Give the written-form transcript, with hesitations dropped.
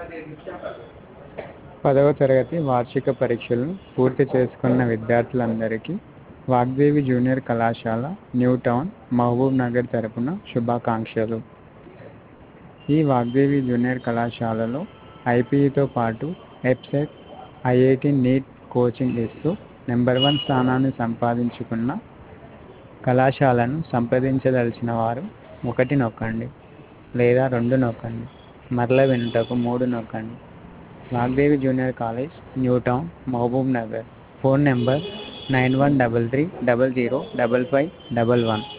10వ తరగతి వార్షిక పరీక్షలను పూర్తి చేసుకున్న విద్యార్థులందరికీ వాగ్దేవి జూనియర్ కళాశాల న్యూ టౌన్ మహబూబ్ నగర్ తరపున శుభాకాంక్షలు. ఈ వాగ్దేవి జూనియర్ కళాశాలలో ఐపీఈతో పాటు ఎబ్సెట్, ఐఐటి నీట్ కోచింగ్ ఇస్తూ నెంబర్ 1 స్థానాన్ని సంపాదించుకున్న కళాశాలను సంప్రదించదలిచిన వారు 1 నొక్కండి లేదా 2 నొక్కండి, మరల వినుటకు 3 నొక్కండి. Vagdevi junior college, new town, Mahabubnagar. Phone number 9133005551.